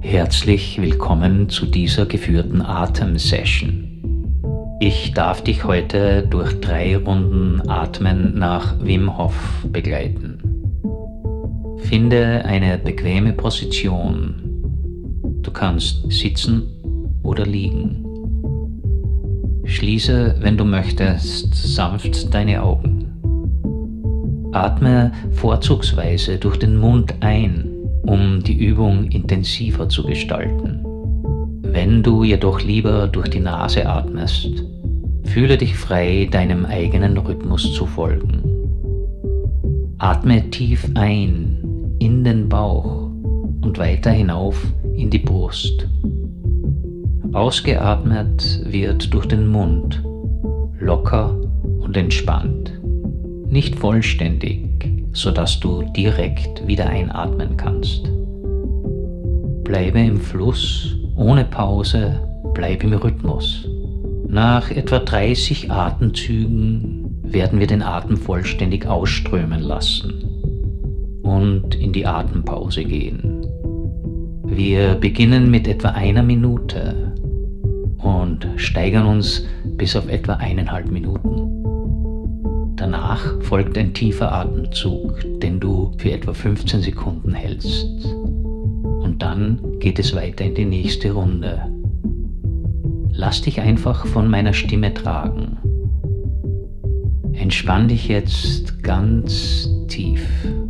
Herzlich willkommen zu dieser geführten Atemsession. Ich darf dich heute durch 3 Runden Atmen nach Wim Hof begleiten. Finde eine bequeme Position. Du kannst sitzen oder liegen. Schließe, wenn du möchtest, sanft deine Augen. Atme vorzugsweise durch den Mund ein, um die Übung intensiver zu gestalten. Wenn du jedoch lieber durch die Nase atmest, fühle dich frei, deinem eigenen Rhythmus zu folgen. Atme tief ein in den Bauch und weiter hinauf in die Brust. Ausgeatmet wird durch den Mund, locker und entspannt, nicht vollständig, sodass du direkt wieder einatmen kannst. Bleibe im Fluss, ohne Pause, bleib im Rhythmus. Nach etwa 30 Atemzügen werden wir den Atem vollständig ausströmen lassen und in die Atempause gehen. Wir beginnen mit etwa 1 Minute und steigern uns bis auf etwa 1,5 Minuten. Danach folgt ein tiefer Atemzug, den du für etwa 15 Sekunden hältst. Und dann geht es weiter in die nächste Runde. Lass dich einfach von meiner Stimme tragen. Entspann dich jetzt ganz tief.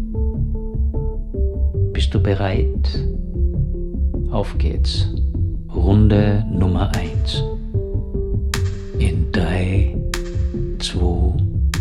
Bist du bereit? Auf geht's. Runde Nummer 1. In 3, 2,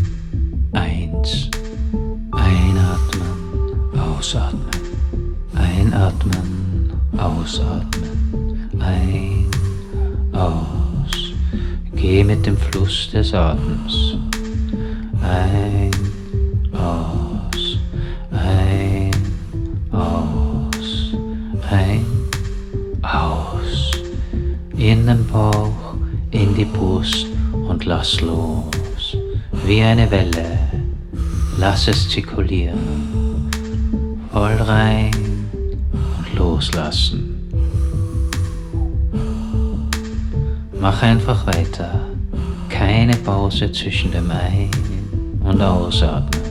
1. Einatmen, ausatmen. Einatmen, ausatmen. Ein, aus. Geh mit dem Fluss des Atems. Ein, aus. Ein, aus. Ein, aus. In den Bauch, in die Brust und lass los. Wie eine Welle, lass es zirkulieren, voll rein und loslassen. Mach einfach weiter, keine Pause zwischen dem Ein- und Ausatmen.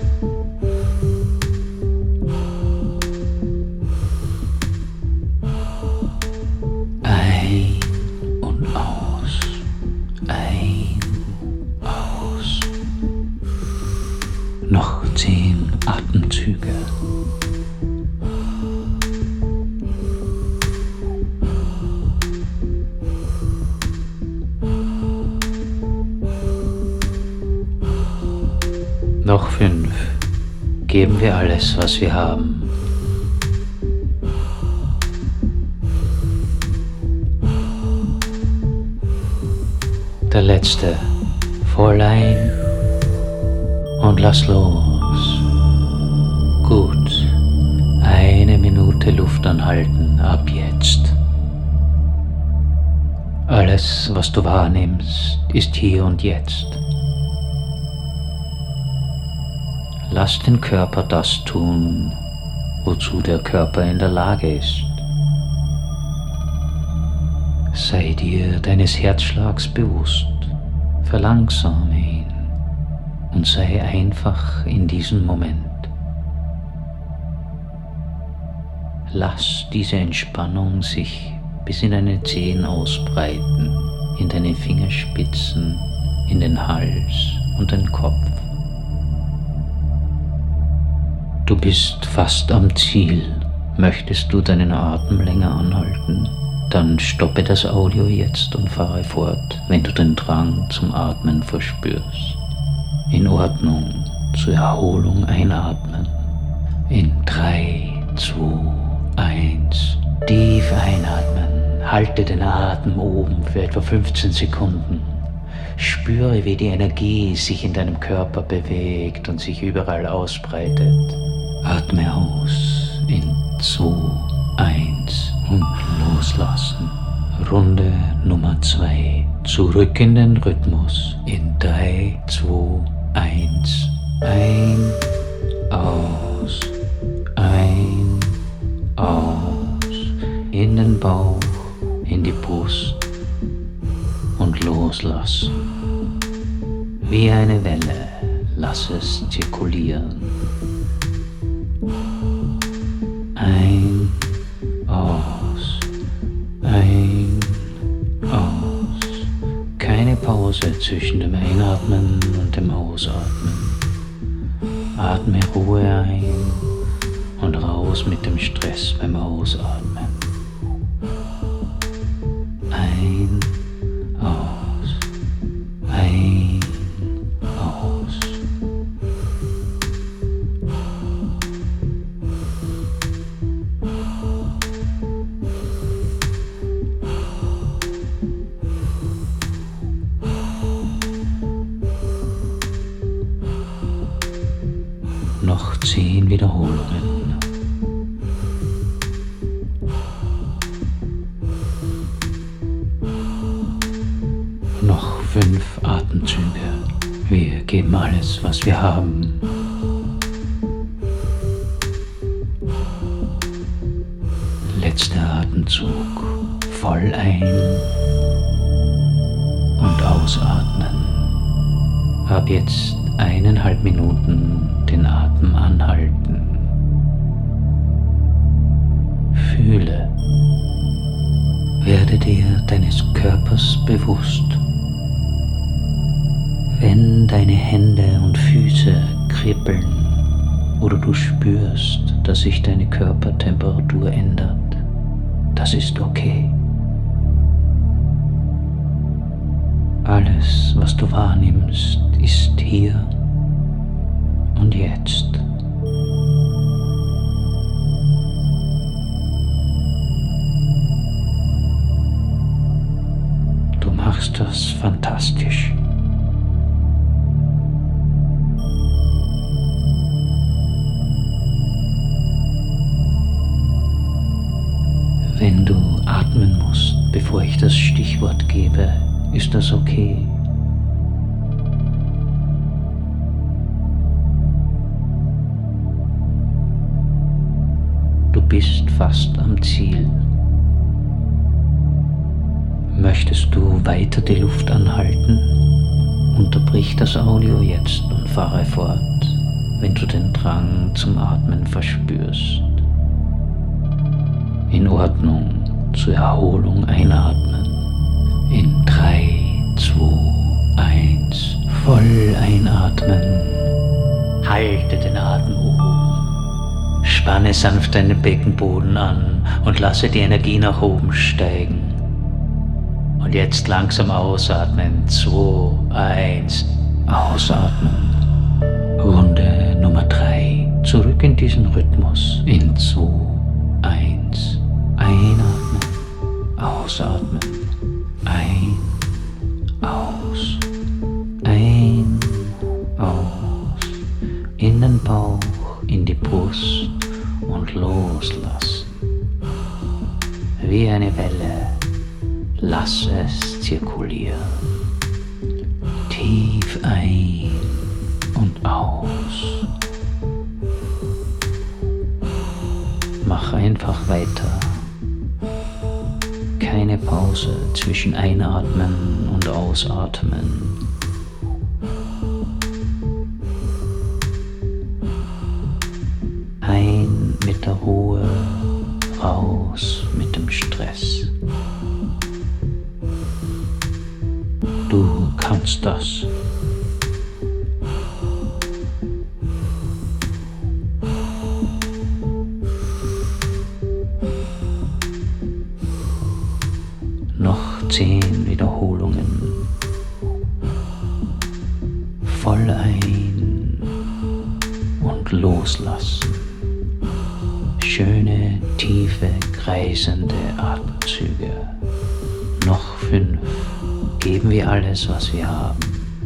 Ein und aus, ein, aus. Noch 10 Atemzüge. Noch 5. Geben wir alles, was wir haben. Der letzte. Voll ein und lass los. Gut. 1 Minute Luft anhalten ab jetzt. Alles, was du wahrnimmst, ist hier und jetzt. Lass den Körper das tun, wozu der Körper in der Lage ist. Sei dir deines Herzschlags bewusst, verlangsame ihn und sei einfach in diesem Moment. Lass diese Entspannung sich bis in deine Zehen ausbreiten, in deine Fingerspitzen, in den Hals und den Kopf. Du bist fast am Ziel. Möchtest du deinen Atem länger anhalten? Dann stoppe das Audio jetzt und fahre fort, wenn du den Drang zum Atmen verspürst. In Ordnung, zur Erholung einatmen. In 3, 2, 1. Tief einatmen. Halte den Atem oben für etwa 15 Sekunden. Spüre, wie die Energie sich in deinem Körper bewegt und sich überall ausbreitet. Atme aus in 2, 1 und loslassen. Runde Nummer 2. Zurück in den Rhythmus. In 3, 2, 1. Ein, aus. Ein, aus. in den Bauch, in die Brust und loslassen. Wie eine Welle, lass es zirkulieren. Ein, aus, ein, aus. Keine Pause zwischen dem Einatmen und dem Ausatmen. Atme Ruhe ein und raus mit dem Stress beim Ausatmen. Ein, aus, ein, aus. Noch 10 Wiederholungen. Noch 5 Atemzüge. Wir geben alles, was wir haben. Letzter Atemzug. Voll ein- und ausatmen. Ab jetzt 1,5 Minuten den Atem anhalten. Fühle. Werde dir deines Körpers bewusst. Wenn deine Hände und Füße kribbeln oder du spürst, dass sich deine Körpertemperatur ändert, das ist okay. Alles, was du wahrnimmst, ist hier und jetzt. Du machst das fantastisch. Wenn du atmen musst, bevor ich das Stichwort gebe, ist das okay. Du bist fast am Ziel. Möchtest du weiter die Luft anhalten? Unterbrich das Audio jetzt und fahre fort, wenn du den Drang zum Atmen verspürst. In Ordnung, zur Erholung einatmen. In 3, 2, 1, voll einatmen. Halte den Atem oben. Spanne sanft deinen Beckenboden an und lasse die Energie nach oben steigen. Und jetzt langsam ausatmen. 2, 1, ausatmen. Runde Nummer 3. Zurück in diesen Rhythmus. In 2, 1. Einatmen. Ausatmen. Ein, aus. Ein, aus. In den Bauch, in die Brust und loslassen. Wie eine Welle. Lass es zirkulieren. Tief ein und aus. Mach einfach weiter. Keine Pause zwischen Einatmen und Ausatmen. Ein mit der Ruhe, raus mit dem Stress. Du kannst das. Noch 10 Wiederholungen. Voll ein und loslassen. Schöne, tiefe, kreisende Atemzüge. Noch 5. Geben wir alles, was wir haben.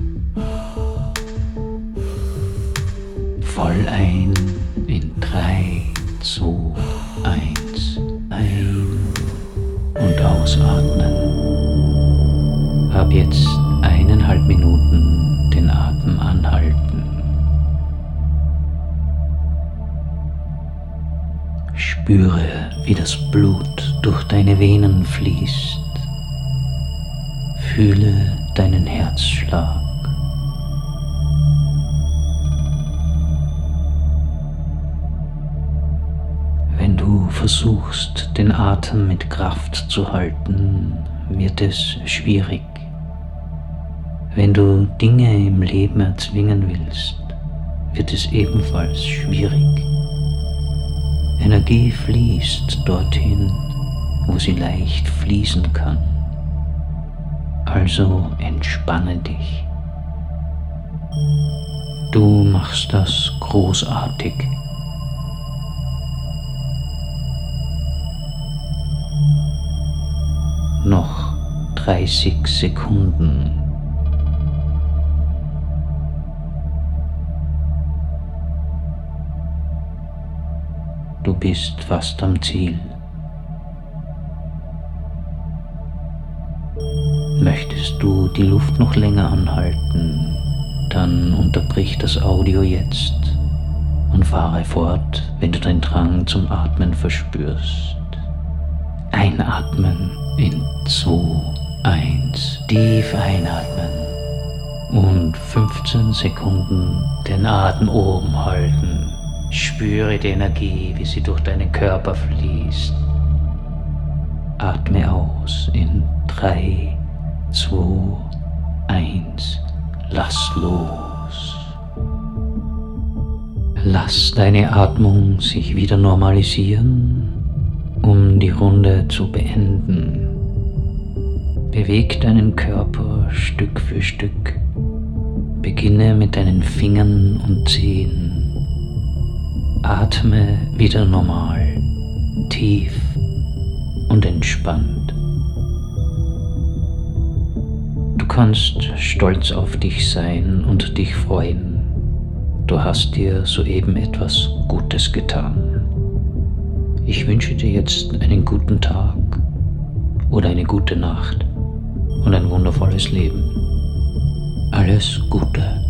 Voll ein in 3, 2, 1. Ein und ausatmen. Ab jetzt 1,5 Minuten den Atem anhalten. Spür Spüre, wie das Blut durch deine Venen fließt. Fühle deinen Herzschlag. Wenn du versuchst, den Atem mit Kraft zu halten, wird es schwierig. Wenn du Dinge im Leben erzwingen willst, wird es ebenfalls schwierig. Energie fließt dorthin, wo sie leicht fließen kann. Also entspanne dich. Du machst das großartig. Noch 30 Sekunden. Du bist fast am Ziel. Möchtest du die Luft noch länger anhalten, dann unterbrich das Audio jetzt und fahre fort, wenn du den Drang zum Atmen verspürst. Einatmen in 2, 1, tief einatmen und 15 Sekunden den Atem oben halten. Spüre die Energie, wie sie durch deinen Körper fließt. Atme aus in 3, 2, 1, lass los. Lass deine Atmung sich wieder normalisieren, um die Runde zu beenden. Beweg deinen Körper Stück für Stück. Beginne mit deinen Fingern und Zehen. Atme wieder normal, tief und entspannt. Du kannst stolz auf dich sein und dich freuen. Du hast dir soeben etwas Gutes getan. Ich wünsche dir jetzt einen guten Tag oder eine gute Nacht und ein wundervolles Leben. Alles Gute.